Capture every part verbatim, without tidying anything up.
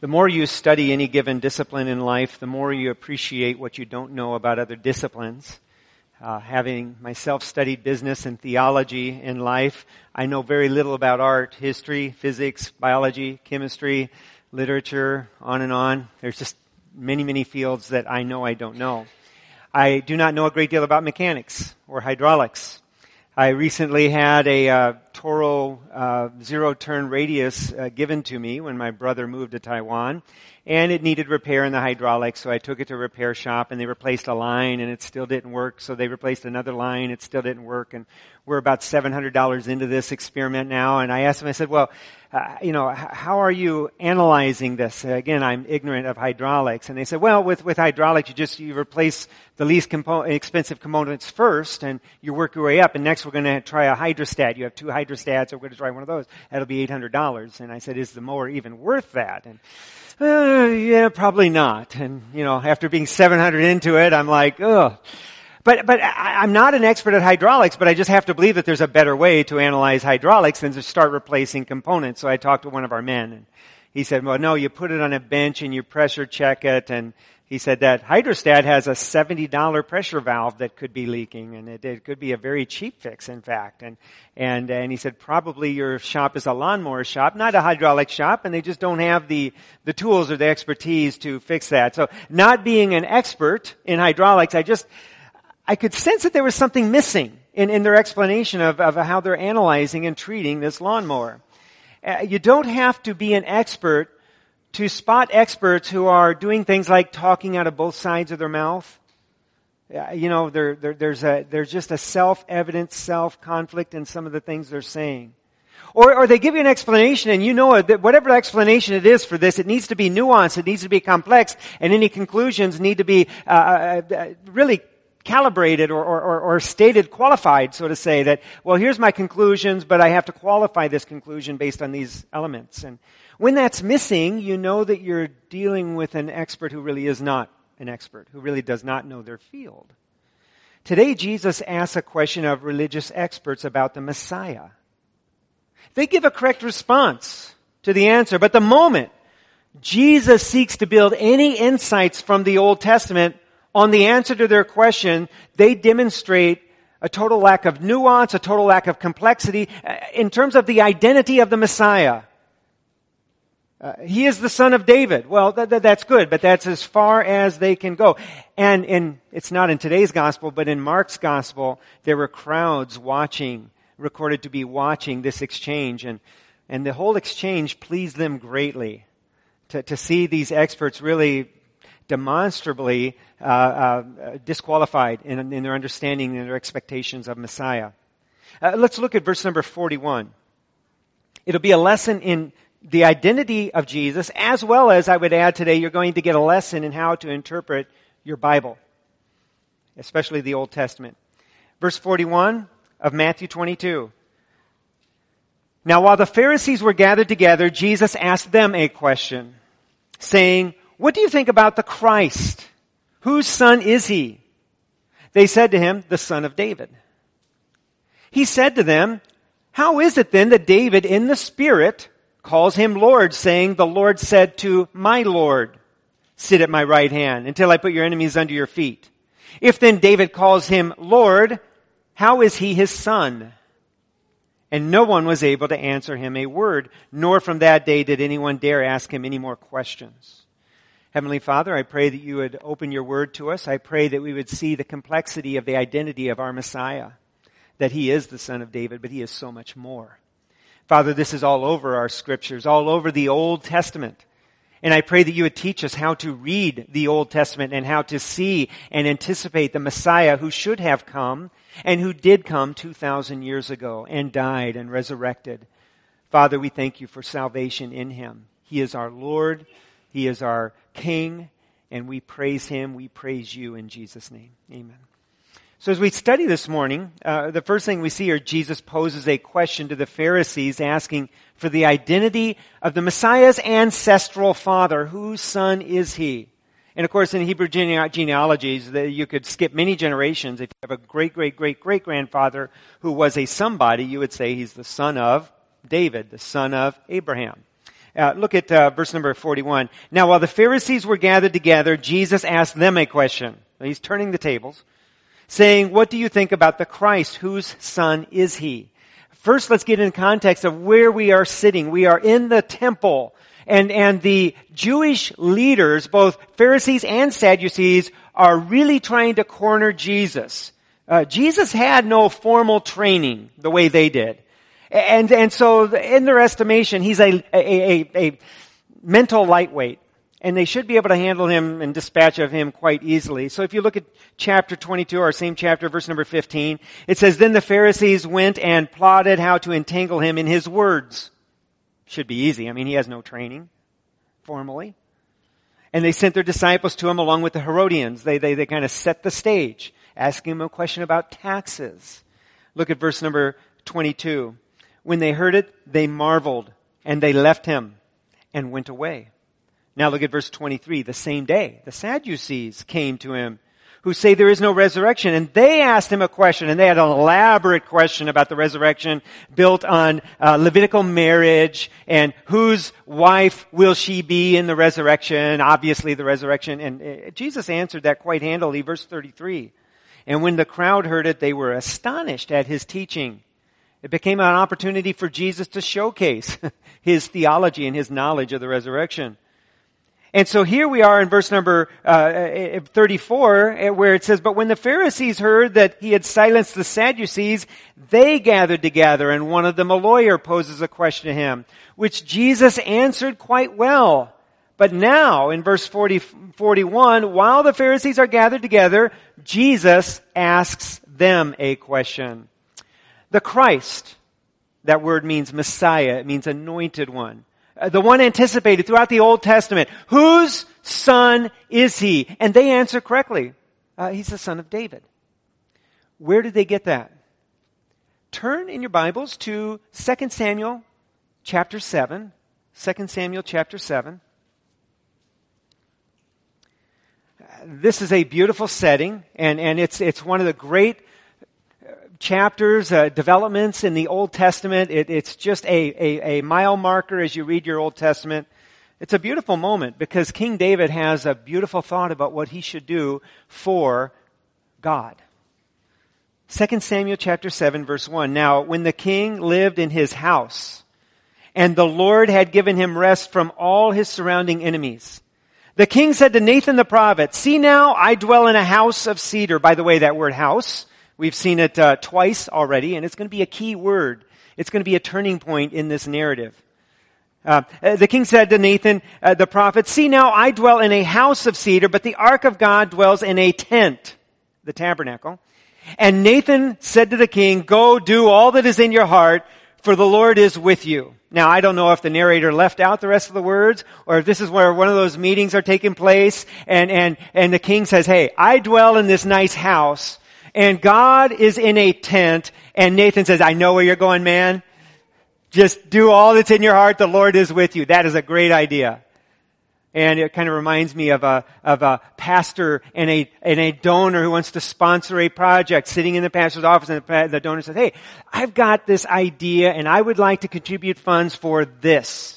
The more you study any given discipline in life, the more you appreciate what you don't know about other disciplines. Uh, having myself studied business and theology in life, I know very little about art, history, physics, biology, chemistry, literature, on and on. There's just many, many fields that I know I don't know. I do not know a great deal about mechanics or hydraulics. I recently had a uh, Toro uh, zero-turn radius uh, given to me when my brother moved to Taiwan, and it needed repair in the hydraulics, so I took it to a repair shop, and they replaced a line, and it still didn't work, so they replaced another line, it still didn't work, and we're about seven hundred dollars into this experiment now, and I asked them, I said, well, uh, you know, h- how are you analyzing this? Uh, again, I'm ignorant of hydraulics, and they said, well, with, with hydraulics, you just, you replace the least compo- expensive components first, and you work your way up, and next we're going to try a hydrostat. You have two hydrostats, so we're going to try one of those. That'll be eight hundred dollars, and I said, is the mower even worth that? And Uh, yeah, probably not. And, you know, after being seven hundred into it, I'm like, ugh. But, but I, I'm not an expert at hydraulics, but I just have to believe that there's a better way to analyze hydraulics than to start replacing components. So I talked to one of our men, and he said, well, no, you put it on a bench and you pressure check it, and he said that hydrostat has a seventy dollars pressure valve that could be leaking, and it, it could be a very cheap fix, in fact. And, and, and he said probably your shop is a lawnmower shop, not a hydraulic shop, and they just don't have the, the tools or the expertise to fix that. So not being an expert in hydraulics, I just, I could sense that there was something missing in, in their explanation of, of how they're analyzing and treating this lawnmower. Uh, you don't have to be an expert to spot experts who are doing things like talking out of both sides of their mouth. You know, there, there, there's a, there's just a self-evident self-conflict in some of the things they're saying. Or, or they give you an explanation and you know that whatever explanation it is for this, it needs to be nuanced, it needs to be complex, and any conclusions need to be uh, uh, really calibrated or, or, or stated, qualified, so to say, that, well, here's my conclusions, but I have to qualify this conclusion based on these elements. And when that's missing, you know that you're dealing with an expert who really is not an expert, who really does not know their field. Today, Jesus asks a question of religious experts about the Messiah. They give a correct response to the answer, but the moment Jesus seeks to build any insights from the Old Testament on the answer to their question, they demonstrate a total lack of nuance, a total lack of complexity in terms of the identity of the Messiah. Uh, he is the son of David. Well, th- th- that's good, but that's as far as they can go. And in, it's not in today's gospel, but in Mark's gospel, there were crowds watching, recorded to be watching this exchange, and, and the whole exchange pleased them greatly to, to see these experts really demonstrably uh, uh, disqualified in, in their understanding and their expectations of Messiah. Uh, let's look at verse number forty-one. It'll be a lesson in the identity of Jesus, as well as, I would add today, you're going to get a lesson in how to interpret your Bible, especially the Old Testament. Verse forty-one of Matthew twenty-two. Now, while the Pharisees were gathered together, Jesus asked them a question, saying, what do you think about the Christ? Whose son is he? They said to him, the son of David. He said to them, how is it then that David in the Spirit calls him Lord, saying, the Lord said to my Lord, sit at my right hand until I put your enemies under your feet. If then David calls him Lord, how is he his son? And no one was able to answer him a word, nor from that day did anyone dare ask him any more questions. Heavenly Father, I pray that you would open your word to us. I pray that we would see the complexity of the identity of our Messiah, that he is the son of David, but he is so much more. Father, this is all over our scriptures, all over the Old Testament. And I pray that you would teach us how to read the Old Testament and how to see and anticipate the Messiah who should have come and who did come two thousand years ago and died and resurrected. Father, we thank you for salvation in him. He is our Lord. He is our King. And we praise him. We praise you in Jesus' name. Amen. So as we study this morning, uh, the first thing we see here, Jesus poses a question to the Pharisees asking for the identity of the Messiah's ancestral father. Whose son is he? And of course, in Hebrew gene- genealogies, the, you could skip many generations. If you have a great, great, great, great grandfather who was a somebody, you would say he's the son of David, the son of Abraham. Uh, look at uh, verse number forty-one. Now, while the Pharisees were gathered together, Jesus asked them a question. He's turning the tables, saying, what do you think about the Christ? Whose son is he? First, let's get in context of where we are sitting. We are in the temple, and, and the Jewish leaders, both Pharisees and Sadducees, are really trying to corner Jesus. Uh, Jesus had no formal training the way they did. And, and so in their estimation, he's a, a, a, a mental lightweight. And they should be able to handle him and dispatch of him quite easily. So if you look at chapter twenty-two, our same chapter, verse number fifteen, it says, then the Pharisees went and plotted how to entangle him in his words. Should be easy. I mean, he has no training formally. And they sent their disciples to him along with the Herodians. They, they, they kind of set the stage, asking him a question about taxes. Look at verse number twenty-two. When they heard it, they marveled, and they left him and went away. Now look at verse twenty-three. The same day, the Sadducees came to him, who say there is no resurrection. And they asked him a question, and they had an elaborate question about the resurrection built on uh, Levitical marriage and whose wife will she be in the resurrection, obviously the resurrection. And uh, Jesus answered that quite handily, verse thirty-three. And when the crowd heard it, they were astonished at his teaching. It became an opportunity for Jesus to showcase his theology and his knowledge of the resurrection. And so here we are in verse number uh, thirty-four, where it says, but when the Pharisees heard that he had silenced the Sadducees, they gathered together, and one of them, a lawyer, poses a question to him, which Jesus answered quite well. But now, in verse forty, forty-one, while the Pharisees are gathered together, Jesus asks them a question. The Christ, that word means Messiah, it means anointed one. Uh, the one anticipated throughout the Old Testament. Whose son is he? And they answer correctly. Uh, he's the son of David. Where did they get that? Turn in your Bibles to Second Samuel chapter seven. Second Samuel chapter seven. This is a beautiful setting, and, and it's, it's one of the great chapters, uh, developments in the Old Testament. It, it's just a, a, a mile marker as you read your Old Testament. It's a beautiful moment because King David has a beautiful thought about what he should do for God. Second Samuel chapter seven, verse one. Now, when the king lived in his house, and the Lord had given him rest from all his surrounding enemies, the king said to Nathan the prophet, see now, I dwell in a house of cedar. By the way, that word house, we've seen it uh, twice already, and it's going to be a key word. It's going to be a turning point in this narrative. Uh, the king said to Nathan, uh, the prophet, see now, I dwell in a house of cedar, but the ark of God dwells in a tent, the tabernacle. And Nathan said to the king, go do all that is in your heart, for the Lord is with you. Now, I don't know if the narrator left out the rest of the words, or if this is where one of those meetings are taking place, and, and, and the king says, hey, I dwell in this nice house, and God is in a tent, and Nathan says, I know where you're going, man. Just do all that's in your heart, the Lord is with you. That is a great idea. And it kind of reminds me of a, of a pastor and a, and a donor who wants to sponsor a project sitting in the pastor's office, and the, the donor says, hey, I've got this idea and I would like to contribute funds for this.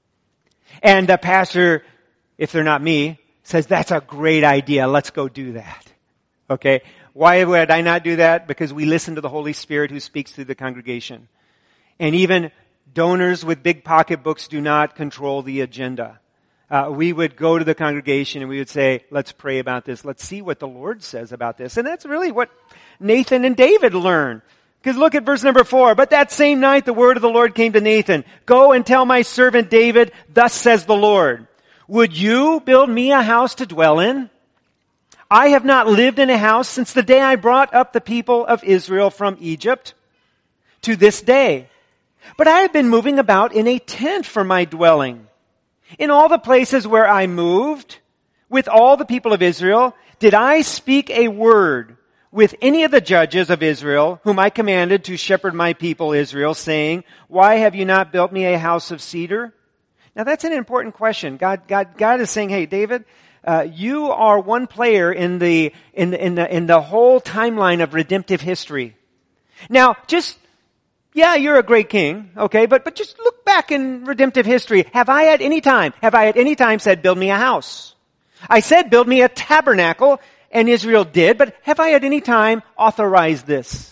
And the pastor, if they're not me, says, that's a great idea. Let's go do that. Okay. Why would I not do that? Because we listen to the Holy Spirit who speaks through the congregation. And even donors with big pocketbooks do not control the agenda. Uh, we would go to the congregation and we would say, let's pray about this. Let's see what the Lord says about this. And that's really what Nathan and David learned. Because look at verse number four. But that same night the word of the Lord came to Nathan. Go and tell my servant David, thus says the Lord, would you build me a house to dwell in? I have not lived in a house since the day I brought up the people of Israel from Egypt to this day. But I have been moving about in a tent for my dwelling. In all the places where I moved, with all the people of Israel, did I speak a word with any of the judges of Israel, whom I commanded to shepherd my people Israel, saying, why have you not built me a house of cedar? Now that's an important question. God, God, God is saying, hey, David, uh, you are one player in the, in the, in the, in the whole timeline of redemptive history. Now, just Yeah, you're a great king, okay, but, but just look back in redemptive history. Have I at any time, have I at any time said, build me a house? I said, build me a tabernacle, and Israel did, but have I at any time authorized this?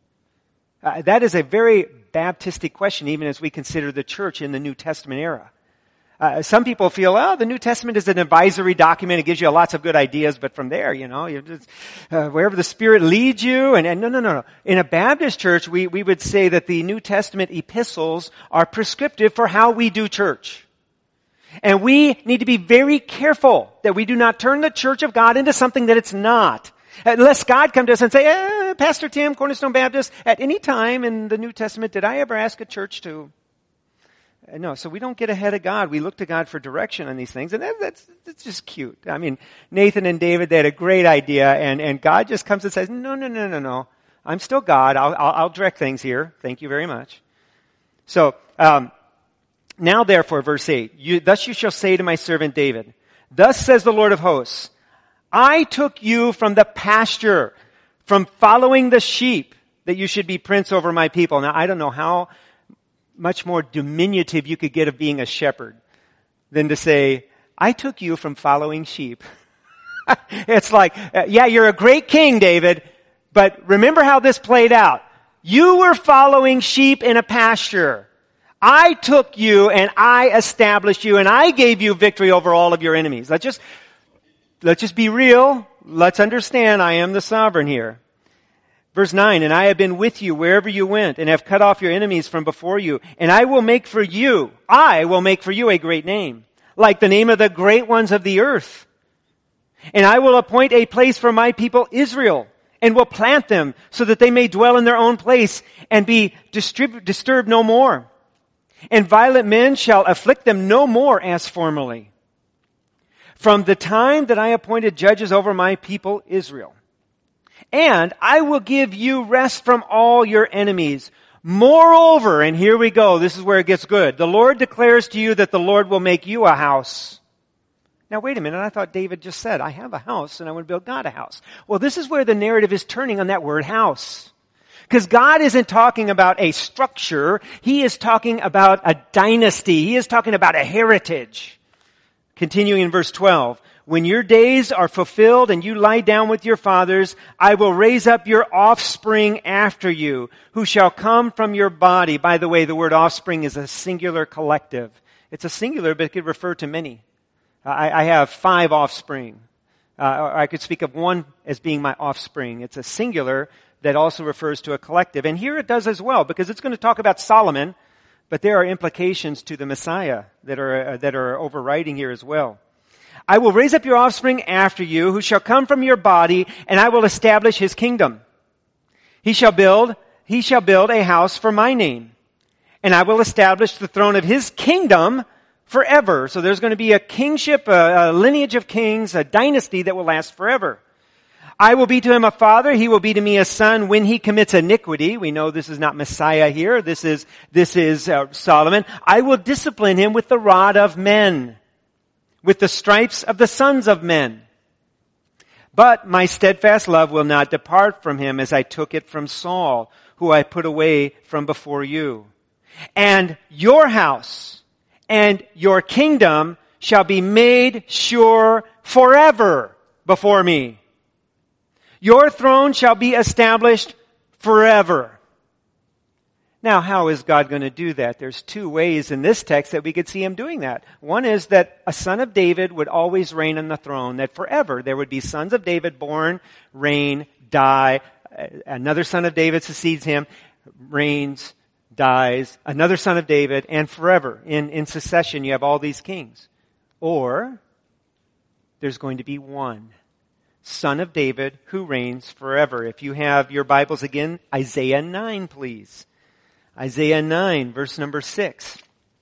Uh, that is a very Baptistic question, even as we consider the church in the New Testament era. Uh, some people feel, oh, the New Testament is an advisory document. It gives you lots of good ideas, but from there, you know, you just, uh, wherever the Spirit leads you. And, and no, no, no, no. In a Baptist church, we, we would say that the New Testament epistles are prescriptive for how we do church. And we need to be very careful that we do not turn the church of God into something that it's not. Unless God come to us and say, eh, Pastor Tim, Cornerstone Baptist, at any time in the New Testament, did I ever ask a church to? No, so we don't get ahead of God. We look to God for direction on these things, and that, that's, that's just cute. I mean, Nathan and David, they had a great idea, and, and God just comes and says, no, no, no, no, no. I'm still God. I'll, I'll, I'll direct things here. Thank you very much. So, um, now therefore, verse eight, you, thus you shall say to my servant David, thus says the Lord of hosts, I took you from the pasture, from following the sheep, that you should be prince over my people. Now, I don't know how much more diminutive you could get of being a shepherd than to say, I took you from following sheep. It's like, yeah, you're a great king, David, but remember how this played out. You were following sheep in a pasture. I took you and I established you and I gave you victory over all of your enemies. Let's just, let's just be real. Let's understand I am the sovereign here. Verse nine, and I have been with you wherever you went and have cut off your enemies from before you. And I will make for you, I will make for you a great name, like the name of the great ones of the earth. And I will appoint a place for my people Israel and will plant them so that they may dwell in their own place and be distrib- disturbed no more. And violent men shall afflict them no more as formerly. From the time that I appointed judges over my people Israel. And I will give you rest from all your enemies. Moreover, and here we go, this is where it gets good. The Lord declares to you that the Lord will make you a house. Now wait a minute, I thought David just said, I have a house and I want to build God a house. Well, this is where the narrative is turning on that word house. Because God isn't talking about a structure, He is talking about a dynasty. He is talking about a heritage. Continuing in verse twelve. When your days are fulfilled and you lie down with your fathers, I will raise up your offspring after you, who shall come from your body. By the way, the word offspring is a singular collective. It's a singular, but it could refer to many. I, I have five offspring. Uh, or I could speak of one as being my offspring. It's a singular that also refers to a collective. And here it does as well, because it's going to talk about Solomon, but there are implications to the Messiah that are, uh, that are overriding here as well. I will raise up your offspring after you, who shall come from your body, and I will establish his kingdom. He shall build, he shall build a house for my name, and I will establish the throne of his kingdom forever. So there's going to be a kingship, a, a lineage of kings, a dynasty that will last forever. I will be to him a father, he will be to me a son when he commits iniquity. We know this is not Messiah here, this is, this is uh, Solomon. I will discipline him with the rod of men, with the stripes of the sons of men. But my steadfast love will not depart from him as I took it from Saul, who I put away from before you. And your house and your kingdom shall be made sure forever before me. Your throne shall be established forever. Now, how is God going to do that? There's two ways in this text that we could see him doing that. One is that a son of David would always reign on the throne, that forever there would be sons of David born, reign, die. Another son of David succeeds him, reigns, dies. Another son of David, and forever. In, in succession, you have all these kings. Or, there's going to be one son of David who reigns forever. If you have your Bibles again, Isaiah nine, please. Isaiah nine, verse number six.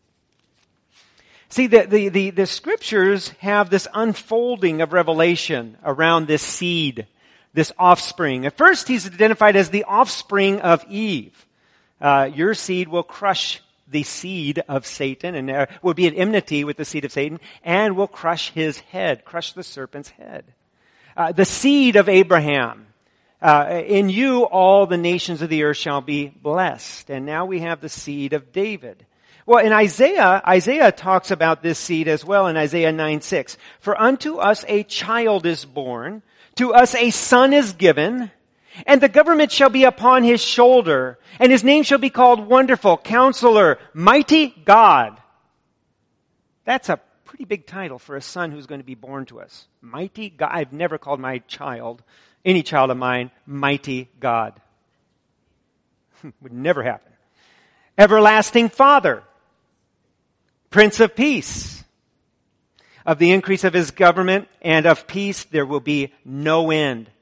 See, the, the, the, the scriptures have this unfolding of revelation around this seed, this offspring. At first, he's identified as the offspring of Eve. Uh, your seed will crush the seed of Satan, and there will be an enmity with the seed of Satan, and will crush his head, crush the serpent's head. Uh, the seed of Abraham. Uh, in you, all the nations of the earth shall be blessed. And now we have the seed of David. Well, in Isaiah, Isaiah talks about this seed as well in Isaiah nine six. For unto us a child is born, to us a son is given, and the government shall be upon his shoulder, and his name shall be called Wonderful, Counselor, Mighty God. That's a pretty big title for a son who's going to be born to us. Mighty God. I've never called my child, any child of mine, Mighty God. Would never happen. Everlasting Father, Prince of Peace. Of the increase of his government and of peace there will be no end.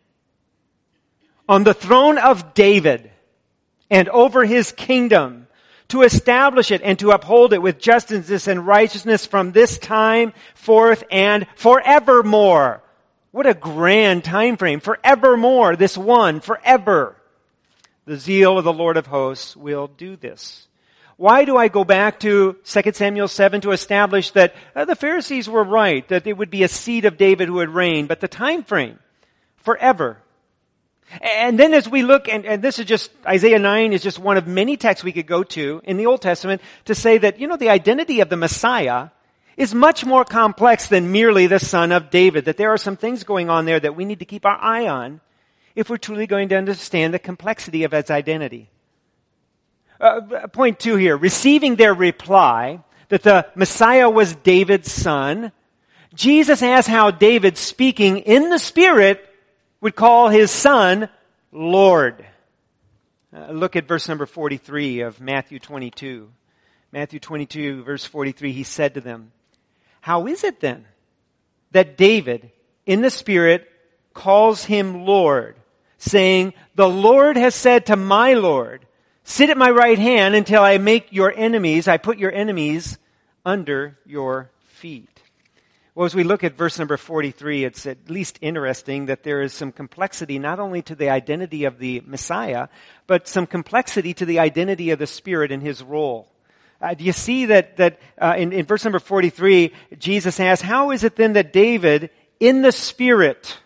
On the throne of David and over his kingdom, to establish it and to uphold it with justice and righteousness from this time forth and forevermore. What a grand time frame. Forevermore, this one, forever. The zeal of the Lord of hosts will do this. Why do I go back to Second Samuel seven to establish that uh, the Pharisees were right, that it would be a seed of David who would reign, but the time frame, forever. And then as we look, and, and this is just, Isaiah nine is just one of many texts we could go to in the Old Testament to say that, you know, the identity of the Messiah is much more complex than merely the son of David, that there are some things going on there that we need to keep our eye on if we're truly going to understand the complexity of his identity. Uh, point two here, receiving their reply that the Messiah was David's son, Jesus asked how David, speaking in the Spirit, would call his son Lord. Uh, look at verse number forty-three of Matthew twenty-two. Matthew twenty-two, verse forty-three, he said to them, how is it then that David, in the Spirit, calls him Lord, saying, the Lord has said to my Lord, sit at my right hand until I make your enemies, I put your enemies under your feet. Well, as we look at verse number forty-three, it's at least interesting that there is some complexity not only to the identity of the Messiah, but some complexity to the identity of the Spirit and his role. Uh, do you see that, that uh, in, in verse number forty-three, Jesus asks, how is it then that David, in the Spirit,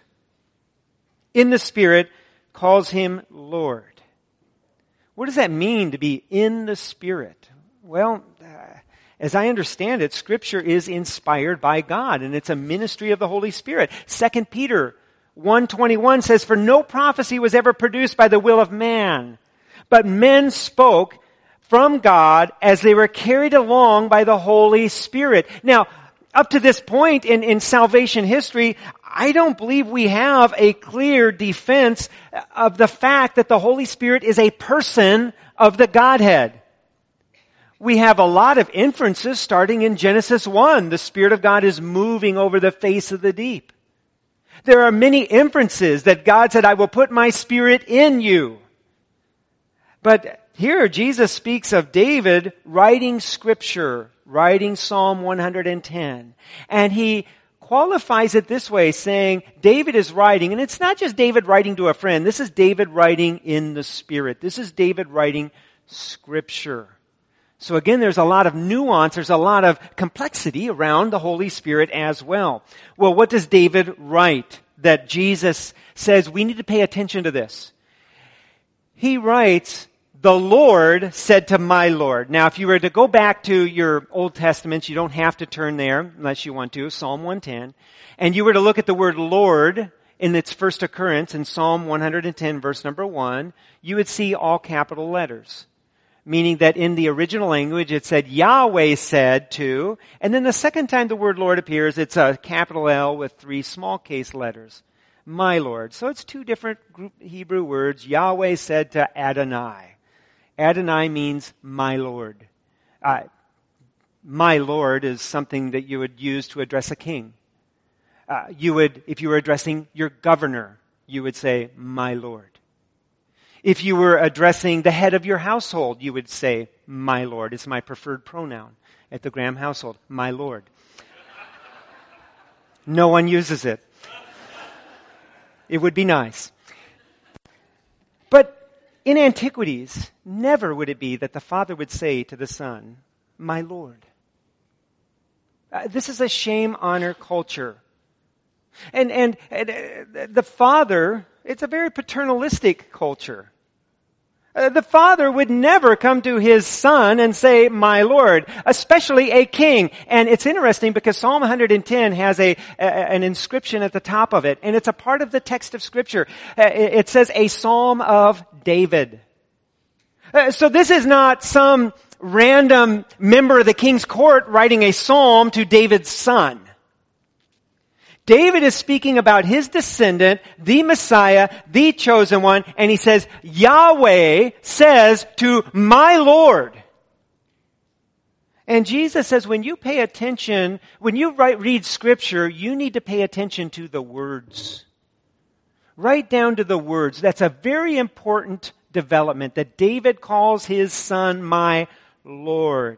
in the Spirit, calls him Lord? What does that mean to be in the Spirit? Well, uh, as I understand it, Scripture is inspired by God, and it's a ministry of the Holy Spirit. Second Peter one twenty-one says, for no prophecy was ever produced by the will of man, but men spoke from God as they were carried along by the Holy Spirit. Now, up to this point in, in salvation history, I don't believe we have a clear defense of the fact that the Holy Spirit is a person of the Godhead. We have a lot of inferences starting in Genesis one. The Spirit of God is moving over the face of the deep. There are many inferences that God said, I will put my Spirit in you. But here Jesus speaks of David writing Scripture, writing Psalm one hundred ten. And he qualifies it this way, saying David is writing, and it's not just David writing to a friend. This is David writing in the Spirit. This is David writing Scripture. So again, there's a lot of nuance, there's a lot of complexity around the Holy Spirit as well. Well, what does David write that Jesus says we need to pay attention to this? He writes, the Lord said to my Lord. Now, if you were to go back to your Old Testaments, you don't have to turn there unless you want to, Psalm one ten, and you were to look at the word Lord in its first occurrence in Psalm one hundred ten, verse number one, you would see all capital letters. Meaning that in the original language it said Yahweh said to, and then the second time the word Lord appears, it's a capital L with three small case letters. My Lord. So it's two different Hebrew words. Yahweh said to Adonai. Adonai means my Lord. Uh, my Lord is something that you would use to address a king. Uh, you would, if you were addressing your governor, you would say, my Lord. If you were addressing the head of your household, you would say, my Lord. It's my preferred pronoun at the Graham household, my Lord. No one uses it. It would be nice. But in antiquities, never would it be that the Father would say to the Son, my Lord. Uh, this is a shame-honor culture. And, and, and uh, the Father it's a very paternalistic culture. Uh, the father would never come to his son and say, my Lord, especially a king. And it's interesting because Psalm one hundred ten has a, a an inscription at the top of it, and it's a part of the text of Scripture. Uh, it, it says, a psalm of David. Uh, so this is not some random member of the king's court writing a psalm to David's son. David is speaking about his descendant, the Messiah, the chosen one, and he says, Yahweh says to my Lord. And Jesus says, when you pay attention, when you write, read Scripture, you need to pay attention to the words. Right down to the words. That's a very important development, that David calls his son my Lord.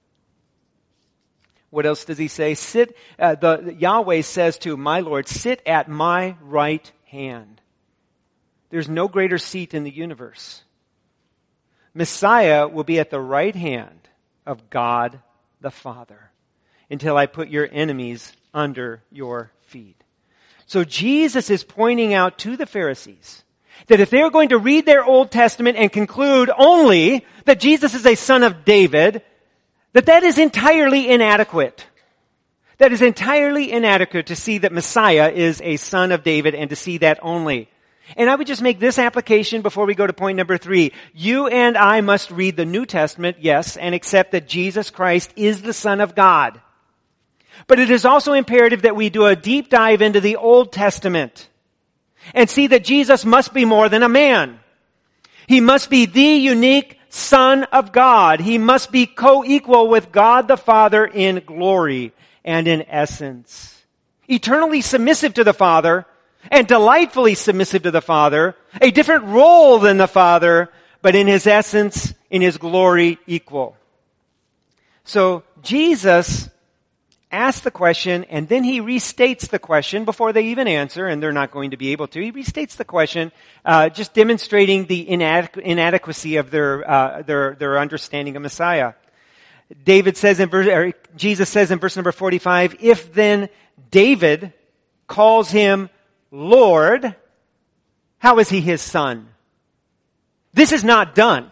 What else does he say? Sit, uh, the Yahweh says to my Lord, sit at my right hand. There's no greater seat in the universe. Messiah will be at the right hand of God the Father until I put your enemies under your feet. So Jesus is pointing out to the Pharisees that if they're going to read their Old Testament and conclude only that Jesus is a son of David, that that is entirely inadequate. That is entirely inadequate to see that Messiah is a son of David and to see that only. And I would just make this application before we go to point number three. You and I must read the New Testament, yes, and accept that Jesus Christ is the Son of God. But it is also imperative that we do a deep dive into the Old Testament and see that Jesus must be more than a man. He must be the unique Son of God. He must be co-equal with God the Father in glory and in essence. Eternally submissive to the Father and delightfully submissive to the Father. A different role than the Father, but in his essence, in his glory, equal. So Jesus asks the question, and then he restates the question before they even answer, and they're not going to be able to. He restates the question, uh, just demonstrating the inadequ- inadequacy of their, uh, their, their understanding of Messiah. David says in verse, or Jesus says in verse number forty-five, if then David calls him Lord, how is he his son? This is not done.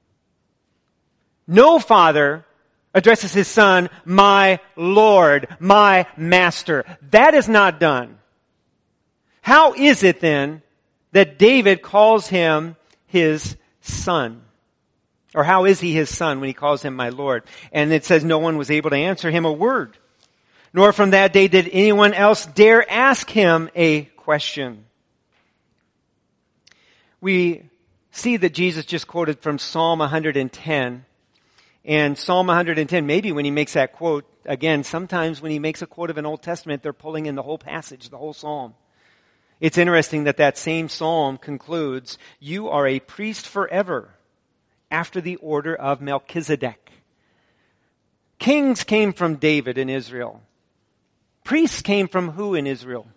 No father addresses his son, my Lord, my master. That is not done. How is it then that David calls him his son? Or how is he his son when he calls him my Lord? And it says no one was able to answer him a word. Nor from that day did anyone else dare ask him a question. We see that Jesus just quoted from Psalm one hundred ten. And Psalm one hundred ten, maybe when he makes that quote, again, sometimes when he makes a quote of an Old Testament, they're pulling in the whole passage, the whole psalm. It's interesting that that same psalm concludes, you are a priest forever after the order of Melchizedek. Kings came from David in Israel. Priests came from who in Israel?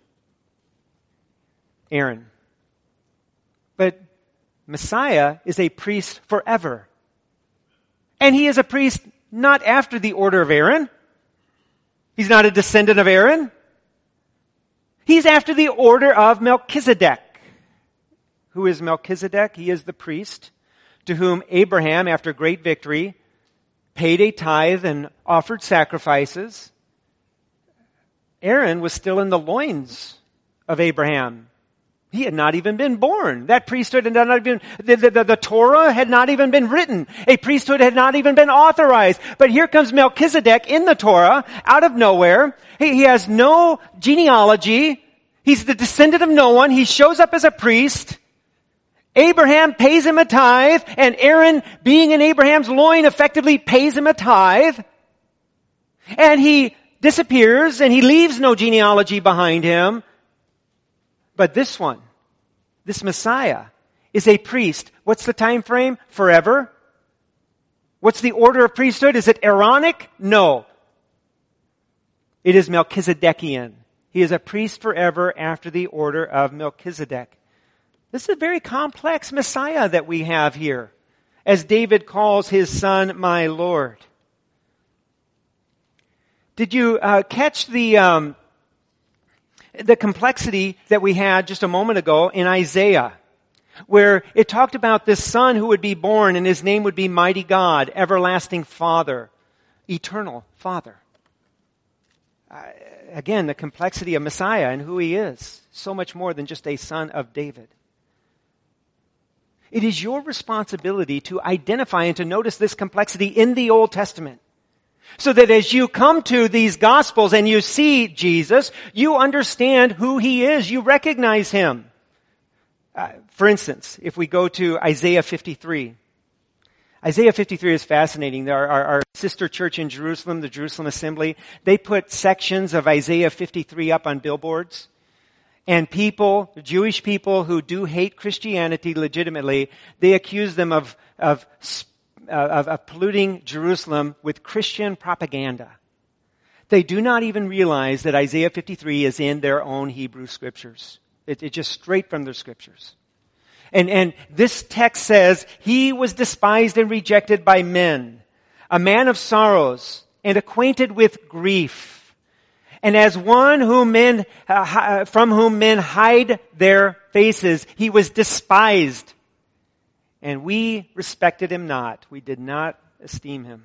Aaron. But Messiah is a priest forever. And he is a priest not after the order of Aaron. He's not a descendant of Aaron. He's after the order of Melchizedek. Who is Melchizedek? He is the priest to whom Abraham, after great victory, paid a tithe and offered sacrifices. Aaron was still in the loins of Abraham. He had not even been born. That priesthood had not even, the, the, the, the Torah had not even been written. A priesthood had not even been authorized. But here comes Melchizedek in the Torah, out of nowhere. He, he has no genealogy. He's the descendant of no one. He shows up as a priest. Abraham pays him a tithe, and Aaron, being in Abraham's loin, effectively pays him a tithe. And he disappears, and he leaves no genealogy behind him. But this one, this Messiah, is a priest. What's the time frame? Forever. What's the order of priesthood? Is it Aaronic? No. It is Melchizedekian. He is a priest forever after the order of Melchizedek. This is a very complex Messiah that we have here, as David calls his son, my Lord. Did you uh, catch the... Um, the complexity that we had just a moment ago in Isaiah, where it talked about this son who would be born and his name would be Mighty God, Everlasting Father, Eternal Father. Uh, again, the complexity of Messiah and who he is. So much more than just a son of David. It is your responsibility to identify and to notice this complexity in the Old Testament. So that as you come to these Gospels and you see Jesus, you understand who he is. You recognize him. Uh, for instance, if we go to Isaiah fifty-three. Isaiah fifty-three is fascinating. Our, our, our sister church in Jerusalem, the Jerusalem Assembly, they put sections of Isaiah fifty-three up on billboards. And people, Jewish people who do hate Christianity legitimately, they accuse them of, of, of, of polluting Jerusalem with Christian propaganda. They do not even realize that Isaiah fifty-three is in their own Hebrew scriptures. It, it's just straight from their scriptures. And, and this text says, he was despised and rejected by men, a man of sorrows and acquainted with grief. And as one whom men, uh, from whom men hide their faces, he was despised. And we respected him not. We did not esteem him.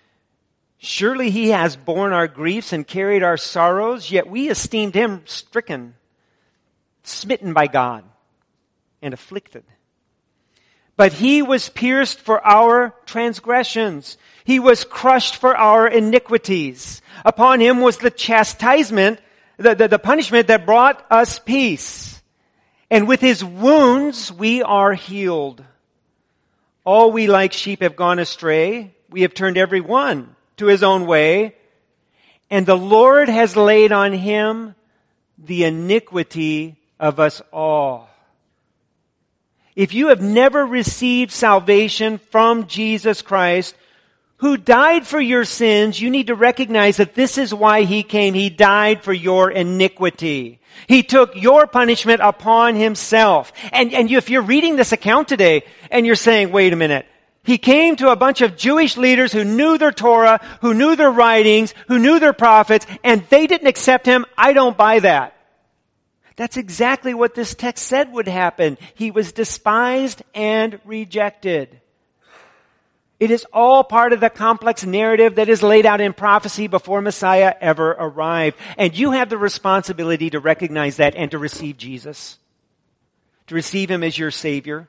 Surely he has borne our griefs and carried our sorrows, yet we esteemed him stricken, smitten by God, and afflicted. But he was pierced for our transgressions. He was crushed for our iniquities. Upon him was the chastisement, the, the, the punishment that brought us peace. And with his wounds we are healed. All we like sheep have gone astray. We have turned every one to his own way. And the Lord has laid on him the iniquity of us all. If you have never received salvation from Jesus Christ, who died for your sins, you need to recognize that this is why he came. He died for your iniquity. He took your punishment upon himself. And, and you, if you're reading this account today and you're saying, wait a minute, he came to a bunch of Jewish leaders who knew their Torah, who knew their writings, who knew their prophets, and they didn't accept him. I don't buy that. That's exactly what this text said would happen. He was despised and rejected. It is all part of the complex narrative that is laid out in prophecy before Messiah ever arrived. And you have the responsibility to recognize that and to receive Jesus. To receive him as your Savior.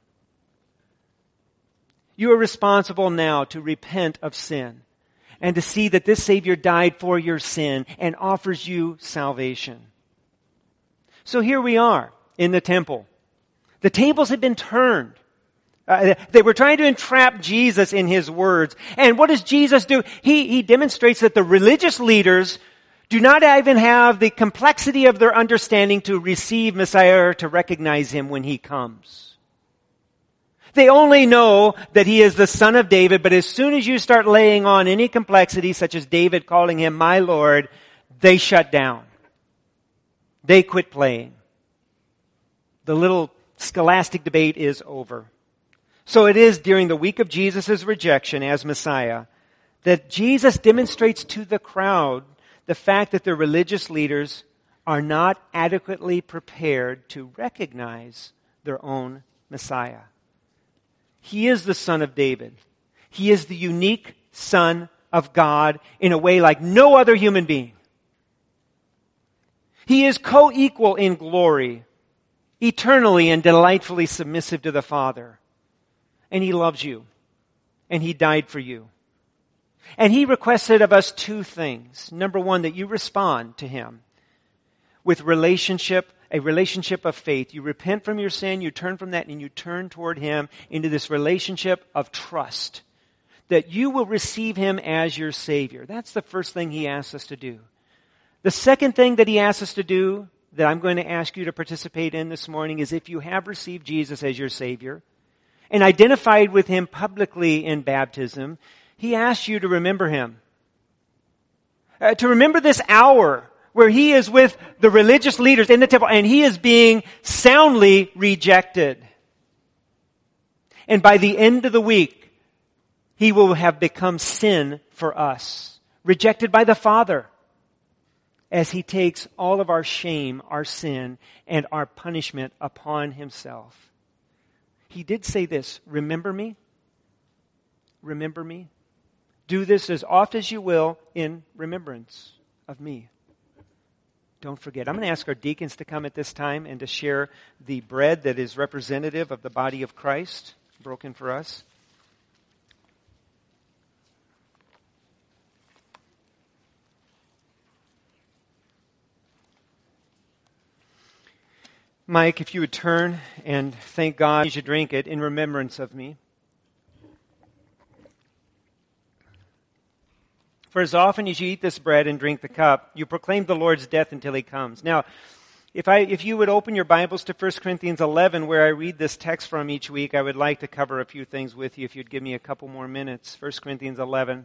You are responsible now to repent of sin and to see that this Savior died for your sin and offers you salvation. So here we are in the temple. The tables had been turned. Uh, they were trying to entrap Jesus in his words. And what does Jesus do? He, he demonstrates that the religious leaders do not even have the complexity of their understanding to receive Messiah or to recognize him when he comes. They only know that he is the son of David, but as soon as you start laying on any complexity, such as David calling him my Lord, they shut down. They quit playing. The little scholastic debate is over. So it is during the week of Jesus' rejection as Messiah that Jesus demonstrates to the crowd the fact that the religious leaders are not adequately prepared to recognize their own Messiah. He is the Son of David. He is the unique Son of God in a way like no other human being. He is co-equal in glory, eternally and delightfully submissive to the Father. And he loves you. And he died for you. And he requested of us two things. Number one, that you respond to him with relationship, a relationship of faith. You repent from your sin, you turn from that, and you turn toward him into this relationship of trust. That you will receive him as your Savior. That's the first thing he asks us to do. The second thing that he asks us to do, that I'm going to ask you to participate in this morning, is if you have received Jesus as your Savior and identified with him publicly in baptism, he asks you to remember him. Uh, to remember this hour where he is with the religious leaders in the temple and he is being soundly rejected. And by the end of the week, he will have become sin for us. Rejected by the Father. as he takes all of our shame, our sin, and our punishment upon himself. He did say this, remember me? Remember me? Do this as oft as you will in remembrance of me. Don't forget. I'm going to ask our deacons to come at this time and to share the bread that is representative of the body of Christ, broken for us. Mike, if you would turn and thank God as you drink it in remembrance of me. For as often as you eat this bread and drink the cup, you proclaim the Lord's death until he comes. Now, if I, if you would open your Bibles to First Corinthians eleven, where I read this text from each week, I would like to cover a few things with you if you'd give me a couple more minutes. First Corinthians eleven.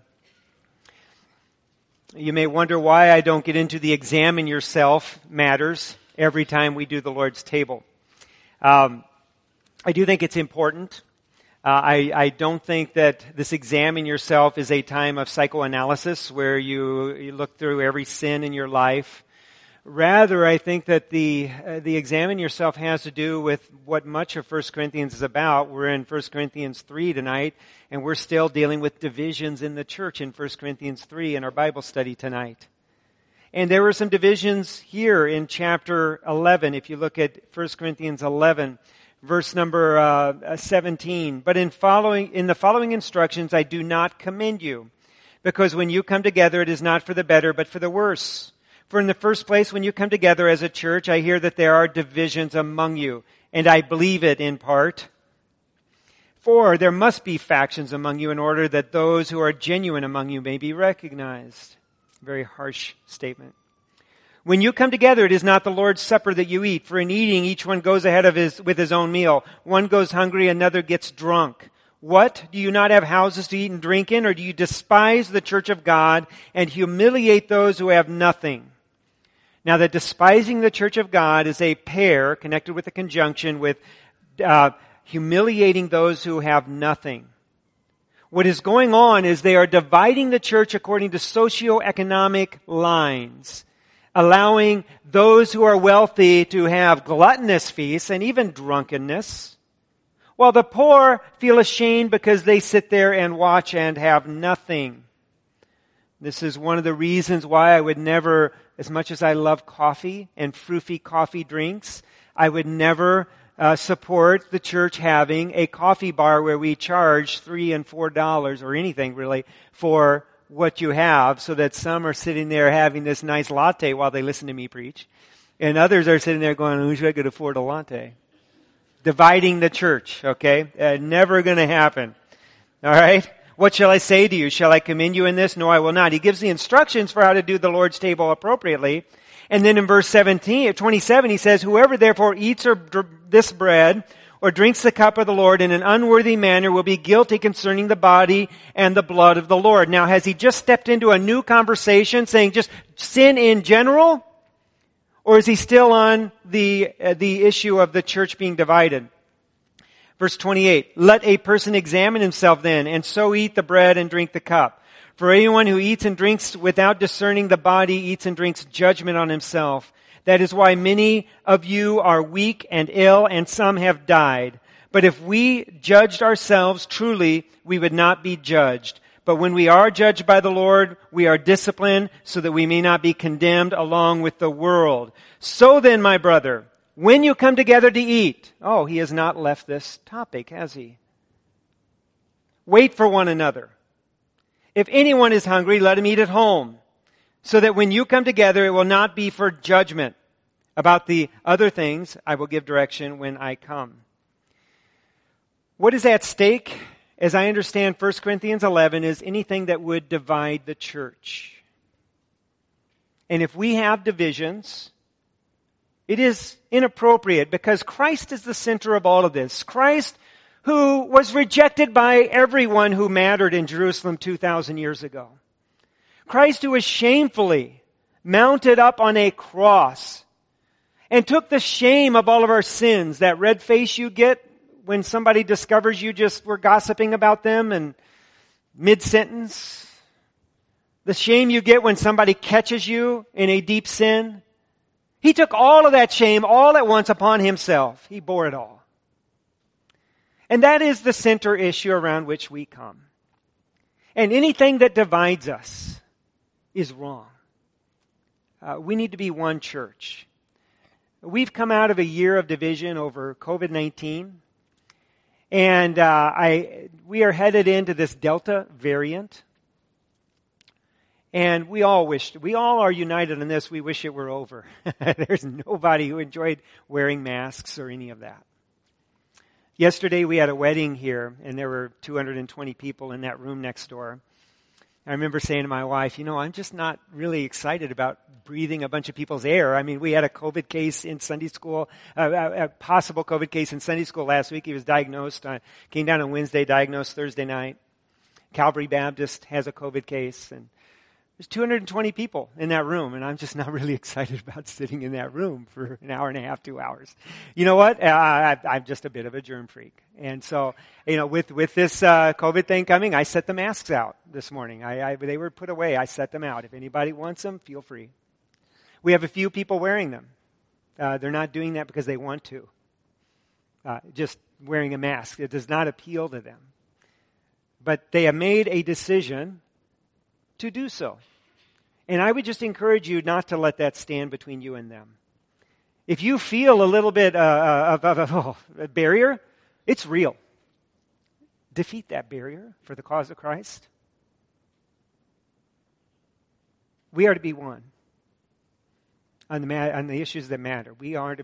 You may wonder why I don't get into the examine yourself matters every time we do the Lord's table. Um, I do think it's important. Uh, I, I don't think that this examine yourself is a time of psychoanalysis where you, you look through every sin in your life. Rather, I think that the uh, the examine yourself has to do with what much of First Corinthians is about. We're in First Corinthians three tonight, and we're still dealing with divisions in the church in First Corinthians three in our Bible study tonight. And there were some divisions here in chapter eleven. If you look at First Corinthians eleven, verse number uh, seventeen. But in following in the following instructions, I do not commend you, because when you come together, it is not for the better, but for the worse. For in the first place, when you come together as a church, I hear that there are divisions among you, and I believe it in part. For there must be factions among you in order that those who are genuine among you may be recognized. Very harsh statement. When you come together, it is not the Lord's Supper that you eat. For in eating, each one goes ahead of his with his own meal. One goes hungry, another gets drunk. What? Do you not have houses to eat and drink in? Or do you despise the church of God and humiliate those who have nothing? Now that despising the church of God is a pair connected with a conjunction with uh, humiliating those who have nothing. What is going on is they are dividing the church according to socioeconomic lines, allowing those who are wealthy to have gluttonous feasts and even drunkenness, while the poor feel ashamed because they sit there and watch and have nothing. This is one of the reasons why I would never, as much as I love coffee and froofy coffee drinks, I would never Uh, support the church having a coffee bar where we charge three and four dollars or anything really for what you have, so that some are sitting there having this nice latte while they listen to me preach, and others are sitting there going, "I wish I could afford a latte." Dividing the church, okay? Uh, never going to happen. All right. What shall I say to you? Shall I commend you in this? No, I will not. He gives the instructions for how to do the Lord's table appropriately. And then in verse seventeen, twenty-seven, he says, whoever therefore eats or dr- this bread or drinks the cup of the Lord in an unworthy manner will be guilty concerning the body and the blood of the Lord. Now, has he just stepped into a new conversation saying just sin in general? Or is he still on the, uh, the issue of the church being divided? Verse twenty-eight, let a person examine himself then, and so eat the bread and drink the cup. For anyone who eats and drinks without discerning the body eats and drinks judgment on himself. That is why many of you are weak and ill, and some have died. But if we judged ourselves truly, we would not be judged. But when we are judged by the Lord, we are disciplined so that we may not be condemned along with the world. So then, my brother, when you come together to eat, oh, he has not left this topic, has he? Wait for one another. If anyone is hungry, let him eat at home, so that when you come together, it will not be for judgment. About the other things, I will give direction when I come. What is at stake, as I understand First Corinthians eleven, is anything that would divide the church. And if we have divisions, it is inappropriate, because Christ is the center of all of this. Christ, who was rejected by everyone who mattered in Jerusalem two thousand years ago. Christ, who was shamefully mounted up on a cross and took the shame of all of our sins, that red face you get when somebody discovers you just were gossiping about them and mid-sentence. The shame you get when somebody catches you in a deep sin. He took all of that shame all at once upon himself. He bore it all. And that is the center issue around which we come. And anything that divides us is wrong. Uh, we need to be one church. We've come out of a year of division over covid nineteen. And uh, I, we are headed into this Delta variant. And we all wish, we all are united in this. We wish it were over. There's nobody who enjoyed wearing masks or any of that. Yesterday we had a wedding here, and there were two hundred twenty people in that room next door. I remember saying to my wife, you know, I'm just not really excited about breathing a bunch of people's air. I mean, we had a COVID case in Sunday school, uh, a, a possible COVID case in Sunday school last week. He was diagnosed, uh, came down on Wednesday, diagnosed Thursday night. Calvary Baptist has a COVID case, and there's two hundred twenty people in that room, and I'm just not really excited about sitting in that room for an hour and a half, two hours. You know what? Uh, I, I'm just a bit of a germ freak. And so, you know, with, with this uh, COVID thing coming, I set the masks out this morning. I, I, they were put away. I set them out. If anybody wants them, feel free. We have a few people wearing them. Uh, they're not doing that because they want to. Uh, just wearing a mask. It does not appeal to them. But they have made a decision to do so. And I would just encourage you not to let that stand between you and them. If you feel a little bit uh, of, of, of oh, a barrier, it's real. Defeat that barrier for the cause of Christ. We are to be one on the, ma- on the issues that matter. We are to